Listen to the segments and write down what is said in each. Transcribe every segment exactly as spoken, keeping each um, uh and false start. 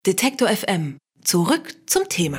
Detektor F M. Zurück zum Thema.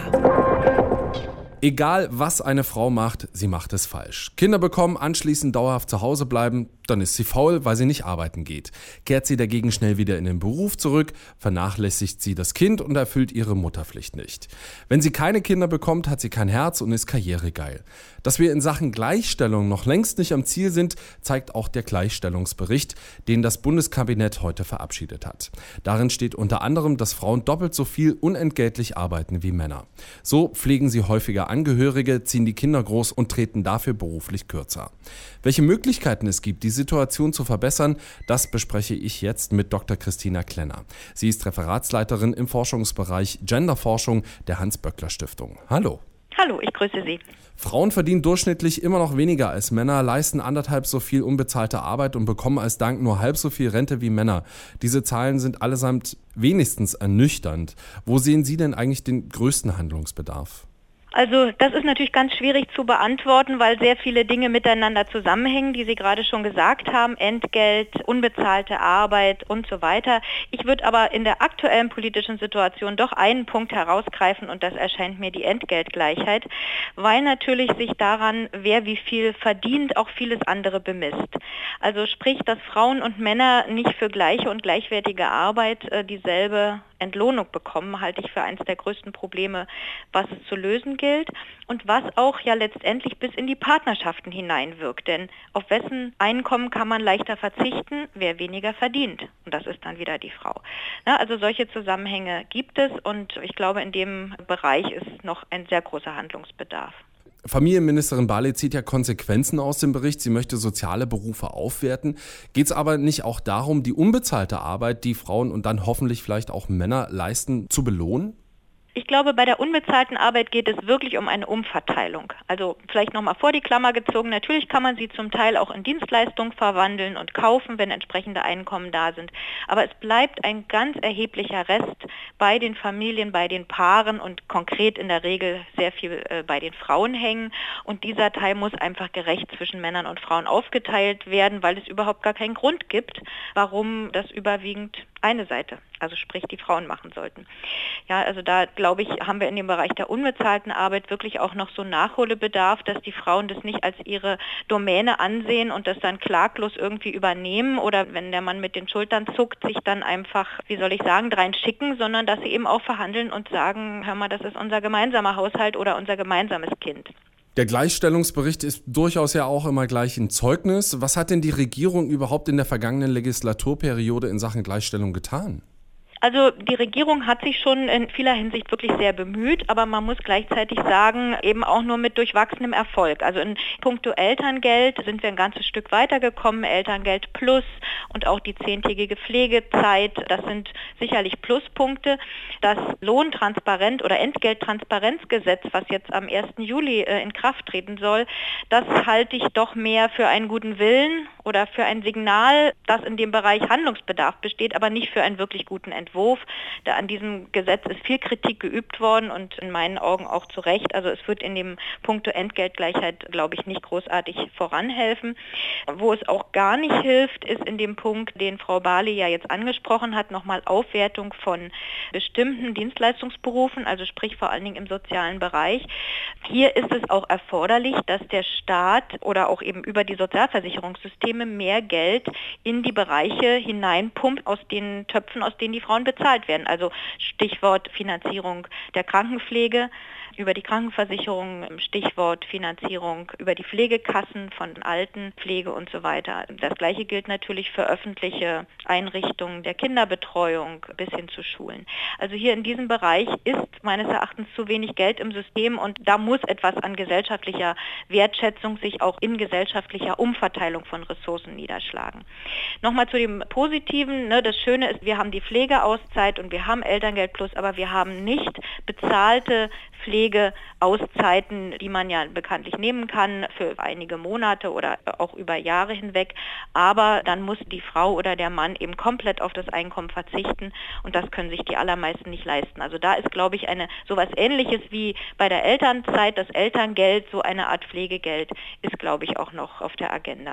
Egal, was eine Frau macht, sie macht es falsch. Kinder bekommen, anschließend dauerhaft zu Hause bleiben, dann ist sie faul, weil sie nicht arbeiten geht. Kehrt sie dagegen schnell wieder in den Beruf zurück, vernachlässigt sie das Kind und erfüllt ihre Mutterpflicht nicht. Wenn sie keine Kinder bekommt, hat sie kein Herz und ist karrieregeil. Dass wir in Sachen Gleichstellung noch längst nicht am Ziel sind, zeigt auch der Gleichstellungsbericht, den das Bundeskabinett heute verabschiedet hat. Darin steht unter anderem, dass Frauen doppelt so viel unentgeltlich arbeiten wie Männer. So pflegen sie häufiger Angehörige, ziehen die Kinder groß und treten dafür beruflich kürzer. Welche Möglichkeiten es gibt, die Situation zu verbessern, das bespreche ich jetzt mit Doktor Christina Klenner. Sie ist Referatsleiterin im Forschungsbereich Genderforschung der Hans-Böckler-Stiftung. Hallo. Hallo, ich grüße Sie. Frauen verdienen durchschnittlich immer noch weniger als Männer, leisten anderthalb so viel unbezahlte Arbeit und bekommen als Dank nur halb so viel Rente wie Männer. Diese Zahlen sind allesamt wenigstens ernüchternd. Wo sehen Sie denn eigentlich den größten Handlungsbedarf? Also das ist natürlich ganz schwierig zu beantworten, weil sehr viele Dinge miteinander zusammenhängen, die Sie gerade schon gesagt haben. Entgelt, unbezahlte Arbeit und so weiter. Ich würde aber in der aktuellen politischen Situation doch einen Punkt herausgreifen und das erscheint mir die Entgeltgleichheit, weil natürlich sich daran, wer wie viel verdient, auch vieles andere bemisst. Also sprich, dass Frauen und Männer nicht für gleiche und gleichwertige Arbeit äh, dieselbe Entlohnung bekommen, halte ich für eines der größten Probleme, was es zu lösen gilt und was auch ja letztendlich bis in die Partnerschaften hineinwirkt. Denn auf wessen Einkommen kann man leichter verzichten, wer weniger verdient. Und das ist dann wieder die Frau. Na, also solche Zusammenhänge gibt es und ich glaube, in dem Bereich ist noch ein sehr großer Handlungsbedarf. Familienministerin Barley zieht ja Konsequenzen aus dem Bericht. Sie möchte soziale Berufe aufwerten. Geht es aber nicht auch darum, die unbezahlte Arbeit, die Frauen und dann hoffentlich vielleicht auch Männer leisten, zu belohnen? Ich glaube, bei der unbezahlten Arbeit geht es wirklich um eine Umverteilung. Also vielleicht nochmal vor die Klammer gezogen. Natürlich kann man sie zum Teil auch in Dienstleistungen verwandeln und kaufen, wenn entsprechende Einkommen da sind. Aber es bleibt ein ganz erheblicher Rest bei den Familien, bei den Paaren und konkret in der Regel sehr viel äh, bei den Frauen hängen. Und dieser Teil muss einfach gerecht zwischen Männern und Frauen aufgeteilt werden, weil es überhaupt gar keinen Grund gibt, warum das überwiegend eine Seite, also sprich die Frauen machen sollten. Ja, also da glaube ich, haben wir in dem Bereich der unbezahlten Arbeit wirklich auch noch so Nachholbedarf, dass die Frauen das nicht als ihre Domäne ansehen und das dann klaglos irgendwie übernehmen oder wenn der Mann mit den Schultern zuckt, sich dann einfach, wie soll ich sagen, drein schicken, sondern dass sie eben auch verhandeln und sagen, hör mal, das ist unser gemeinsamer Haushalt oder unser gemeinsames Kind. Der Gleichstellungsbericht ist durchaus ja auch immer gleich ein Zeugnis. Was hat denn die Regierung überhaupt in der vergangenen Legislaturperiode in Sachen Gleichstellung getan? Also die Regierung hat sich schon in vieler Hinsicht wirklich sehr bemüht, aber man muss gleichzeitig sagen, eben auch nur mit durchwachsenem Erfolg. Also in puncto Elterngeld sind wir ein ganzes Stück weitergekommen, Elterngeld plus und auch die zehntägige Pflegezeit, das sind sicherlich Pluspunkte. Das Lohntransparent- oder Entgelttransparenzgesetz, was jetzt am ersten Juli äh, in Kraft treten soll, das halte ich doch mehr für einen guten Willen oder für ein Signal, dass in dem Bereich Handlungsbedarf besteht, aber nicht für einen wirklich guten Entwurf. Da an diesem Gesetz ist viel Kritik geübt worden und in meinen Augen auch zu Recht. Also es wird in dem Punkto Entgeltgleichheit, glaube ich, nicht großartig voranhelfen. Wo es auch gar nicht hilft, ist in dem Punkt, den Frau Barley ja jetzt angesprochen hat, nochmal Aufwertung von bestimmten Dienstleistungsberufen, also sprich vor allen Dingen im sozialen Bereich. Hier ist es auch erforderlich, dass der Staat oder auch eben über die Sozialversicherungssysteme mehr Geld in die Bereiche hineinpumpt, aus den Töpfen, aus denen die Frauen bezahlt werden. Also Stichwort Finanzierung der Krankenpflege über die Krankenversicherung, Stichwort Finanzierung über die Pflegekassen von Altenpflege und so weiter. Das Gleiche gilt natürlich für öffentliche Einrichtungen der Kinderbetreuung bis hin zu Schulen. Also hier in diesem Bereich ist meines Erachtens zu wenig Geld im System und da muss etwas an gesellschaftlicher Wertschätzung sich auch in gesellschaftlicher Umverteilung von Ressourcen niederschlagen. Nochmal zu dem Positiven. Ne, das Schöne ist, wir haben die Pflegeauszeit und wir haben Elterngeld plus, aber wir haben nicht bezahlte Pflegeauszeiten, die man ja bekanntlich nehmen kann für einige Monate oder auch über Jahre hinweg. Aber dann muss die Frau oder der Mann eben komplett auf das Einkommen verzichten und das können sich die allermeisten nicht leisten. Also da ist, glaube ich, eine sowas Ähnliches wie bei der Elternzeit, das Elterngeld, so eine Art Pflegegeld ist, glaube ich, auch noch auf der Agenda.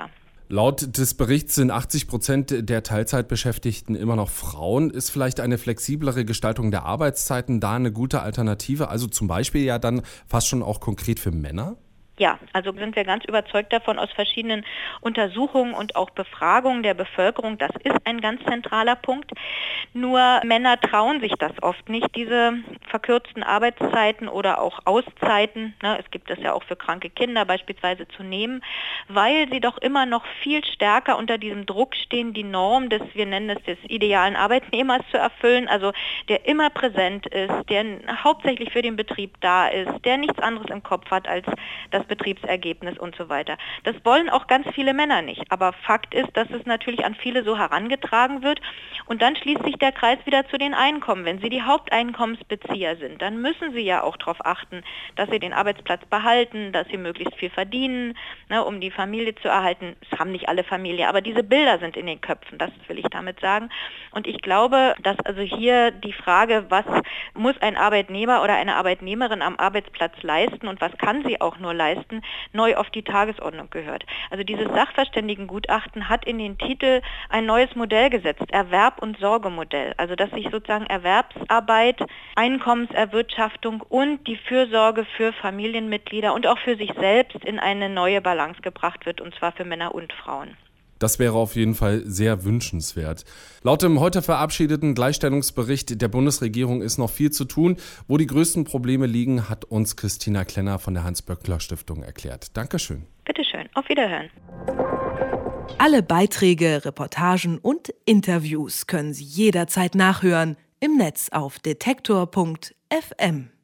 Laut des Berichts sind achtzig Prozent der Teilzeitbeschäftigten immer noch Frauen. Ist vielleicht eine flexiblere Gestaltung der Arbeitszeiten da eine gute Alternative? Also zum Beispiel ja dann fast schon auch konkret für Männer? Ja, also sind wir ganz überzeugt davon aus verschiedenen Untersuchungen und auch Befragungen der Bevölkerung. Das ist ein ganz zentraler Punkt. Nur Männer trauen sich das oft nicht, diese verkürzten Arbeitszeiten oder auch Auszeiten, ne, es gibt es ja auch für kranke Kinder beispielsweise, zu nehmen, weil sie doch immer noch viel stärker unter diesem Druck stehen, die Norm des, wir nennen es des idealen Arbeitnehmers zu erfüllen, also der immer präsent ist, der hauptsächlich für den Betrieb da ist, der nichts anderes im Kopf hat als das Betriebsergebnis und so weiter. Das wollen auch ganz viele Männer nicht. Aber Fakt ist, dass es natürlich an viele so herangetragen wird. Und dann schließt sich der Kreis wieder zu den Einkommen. Wenn Sie die Haupteinkommensbezieher sind, dann müssen Sie ja auch darauf achten, dass Sie den Arbeitsplatz behalten, dass Sie möglichst viel verdienen, ne, um die Familie zu erhalten. Das haben nicht alle Familien, aber diese Bilder sind in den Köpfen, das will ich damit sagen. Und ich glaube, dass also hier die Frage, was muss ein Arbeitnehmer oder eine Arbeitnehmerin am Arbeitsplatz leisten und was kann sie auch nur leisten, neu auf die Tagesordnung gehört. Also dieses Sachverständigengutachten hat in den Titel ein neues Modell gesetzt, Erwerb- und Sorgemodell. Also dass sich sozusagen Erwerbsarbeit, Einkommenserwirtschaftung und die Fürsorge für Familienmitglieder und auch für sich selbst in eine neue Balance gebracht wird, und zwar für Männer und Frauen. Das wäre auf jeden Fall sehr wünschenswert. Laut dem heute verabschiedeten Gleichstellungsbericht der Bundesregierung ist noch viel zu tun. Wo die größten Probleme liegen, hat uns Christina Klenner von der Hans-Böckler-Stiftung erklärt. Dankeschön. Bitteschön. Auf Wiederhören. Alle Beiträge, Reportagen und Interviews können Sie jederzeit nachhören im Netz auf detektor punkt f m.